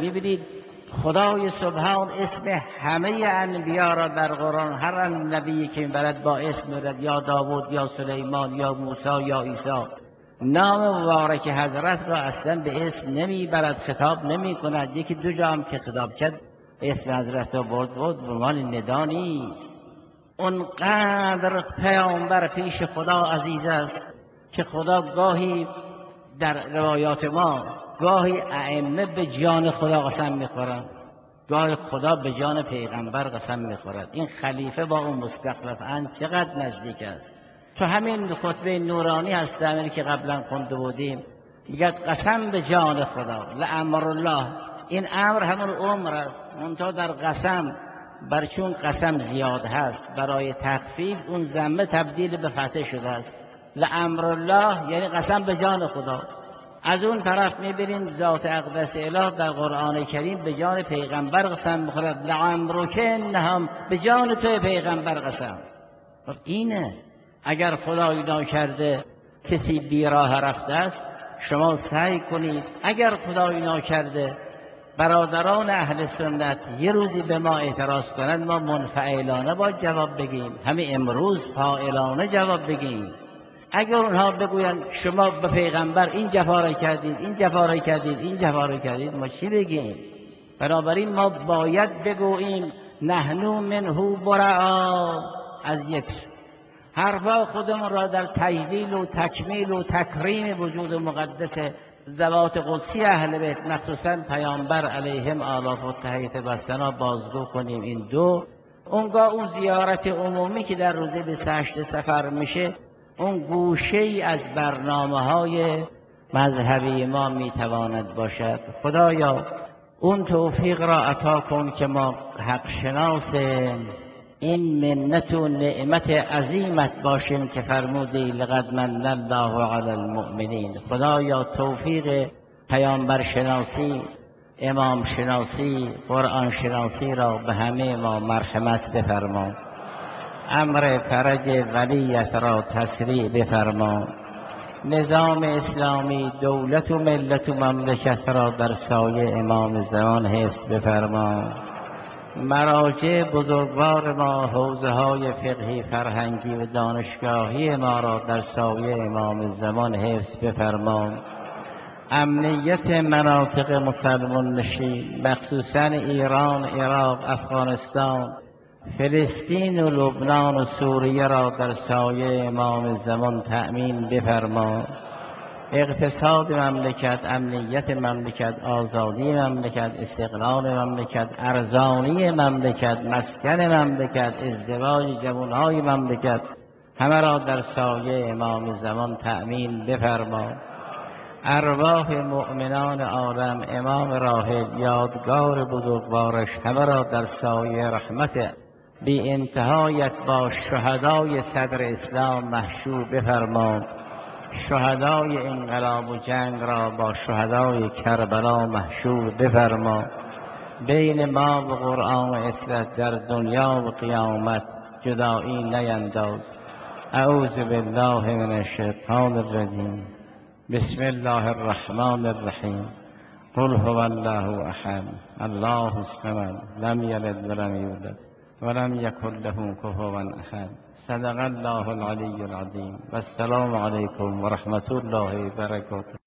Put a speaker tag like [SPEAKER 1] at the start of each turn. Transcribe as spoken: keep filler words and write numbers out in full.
[SPEAKER 1] میبینید خدای سبحان اسم همه انبیا را در قرآن، هر نبی که میبرد با اسم میبرد، یا داوود یا سلیمان یا موسی یا عیسی. نام مبارک حضرت را اصلا به اسم نمیبرد، خطاب نمی کند. یکی دو جا هم که خطاب کرد اسم حضرت را برد برد به عنوان ندا نیست. اونقدر پیامبر پیش خدا عزیز است که خدا گاهی در روایات ما گاهی ائمه به جان خدا قسم میخورند، گاهی خدا به جان پیغمبر قسم میخورد. این خلیفه با اون مستخلفاً چقدر نزدیک است. تو همین خطبه نورانی هست امری که قبلا خونده بودیم، میگه قسم به جان خدا لامر الله. این امر همون عمر است، منتها در قسم بر چون قسم زیاد هست برای تخفیف اون ضمه تبدیل به فتح شده است. لامر الله یعنی قسم به جان خدا. از اون طرف میبینیم ذات اقدس اله در قرآن کریم به جان پیغمبر قسم میخورد، لعمرک انهم، به جان توی پیغمبر قسم. اینه اگر خدای ناکرده کسی بیراه رفته است شما سعی کنید، اگر خدای ناکرده برادران اهل سنت یه روزی به ما اعتراض کنند ما منفعلانه باید جواب بگیم، همه امروز فاعلانه جواب بگیم. اگر اونها بگویند شما به پیغمبر این جفا را کردید این جفا را کردید این جفا را کردید، ما چی بگیم؟ بنابراین ما باید بگوییم نحنو منه برعا، از یک حرفا خودمون را در تجلیل و تکمیل و تکریم وجود مقدس ذوات قدسی اهل بیت مخصوصا پیامبر علیهم آلاف و تحیت بستنا بازگو کنیم. این دو، اونگاه اون زیارت عمومی که در روز بیست و هشت سفر میشه اون گوشه ای از برنامه های مذهبی ما میتواند باشد. خدایا اون توفیق را عطا کن که ما حق شناس این منت و نعمت عظیمت باشیم که فرمودی لقد من الله علی المؤمنین. خدایا توفیق پیامبر شناسی، امام شناسی، قرآن شناسی را به همه ما مرحمت بفرما، امر فرج ولیت را تسریع بفرما، نظام اسلامی دولت و ملت و مملکت را در سایه امام زمان حفظ بفرما، مراجع بزرگوار ما حوزه های فقهی فرهنگی و دانشگاهی ما را در سایه امام زمان حفظ بفرما، امنیت مناطق مسلمان نشین مخصوصا ایران، عراق، افغانستان، فلسطین و لبنان و سوریه را در سایه امام زمان تأمین بفرما، اقتصاد مملکت، امنیت مملکت، آزادی مملکت، استقلال مملکت، ارزانی مملکت، مسکن مملکت، ازدواج جوانهای مملکت، همه را در سایه امام زمان تأمین بفرما، ارواح مؤمنان عالم، امام راحل، یادگار بزرگوارش، همه را در سایه رحمت بی انتهایت با شهدای صدر اسلام محشور بفرما، شهدای انقلاب و جنگ را با شهدای کربلا محشور بفرما، بین ما و قرآن و اطلت در دنیا و قیامت جدایی نینداز. اعوذ بالله من الشیطان الرجیم، بسم الله الرحمن الرحیم، قل هو الله احد الله الصمد لم یلد ولم یولد ولم یکن له کفوا احد. صدق الله العلی العظیم و السلام علیکم و رحمت الله و برکاته.